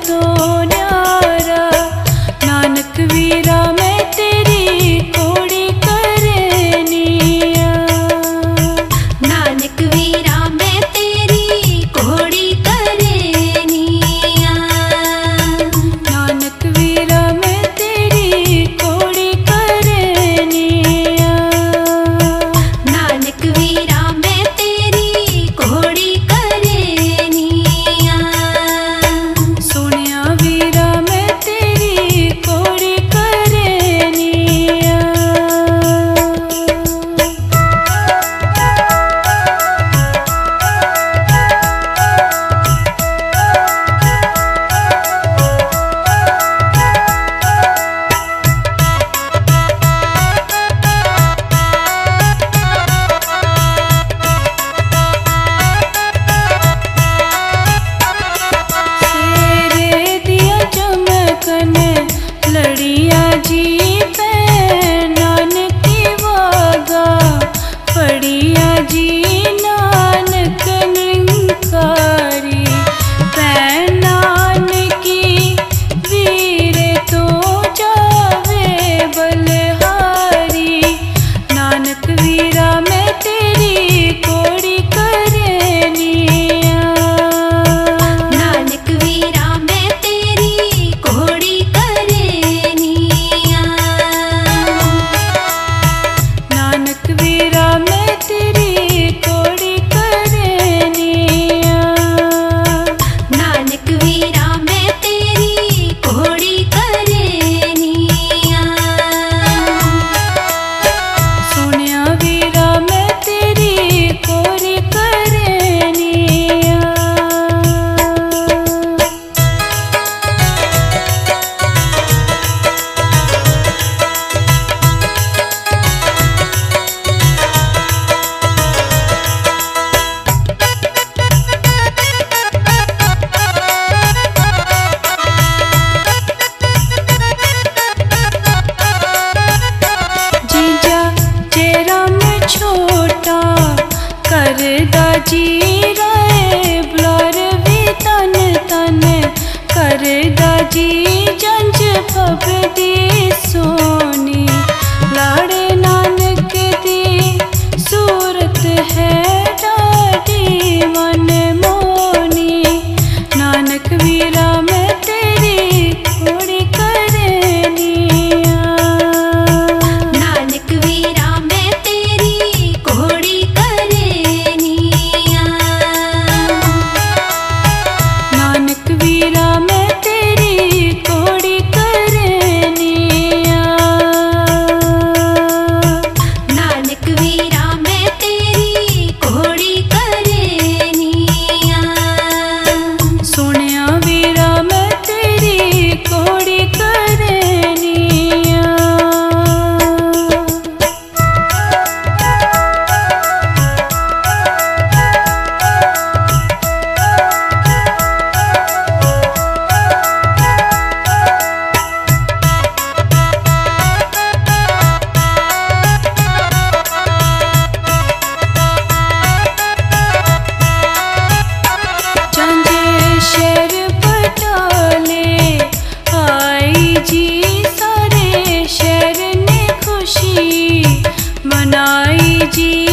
तो न्यारा। नानक वीरा मैं तेरी कोड़ी करनिया। नानक वीरा मैं तेरी कोड़ी करनिया। नानक वीरा मैं तेरी कोड़ी करनिया। नानक वीरा मैं तेरी कोड़ी करनिया। सोनिया वीरा मैं तेरी कोड़ी करनिया। सेरे दिया चमकन लड़िया जी पे नानकी वागा पड़िया जी नानक निंकारी। पै नानकी वीरे तो जावे बलहारी। नानक वीरा मैं तेरी कोड़ी करनिया। नानक वीरा मैं तेरी कोड़ी करनिया। नानक वीरा मैं तेरी कोड़ी करनिया। नानक वीरा मैं तेरी कोड़ी करनिया। सोनिया वीरा मैं तेरी कोड़ी करनिया। जीजा जेरा में छोटा करदा जी राय ब्लार भी तन तन करदा जी जंज भगदी सोनी। लाड़े नानक दी सूरत है डाडी मन मोनी। नानक वीरा मैं तेरी कोड़ी करनिया। नानक वीरा मैं तेरी कोड़ी करनिया। नानक वीरा मैं तेरी कोड़ी करनिया। नानक वीरा मैं तेरी कोड़ी करनिया। सोनिया वीरा मैं तेरी कोड़ी करनिया। चंदेश्वर बटाले आई जी सारे शहर ने खुशी मनाई जी।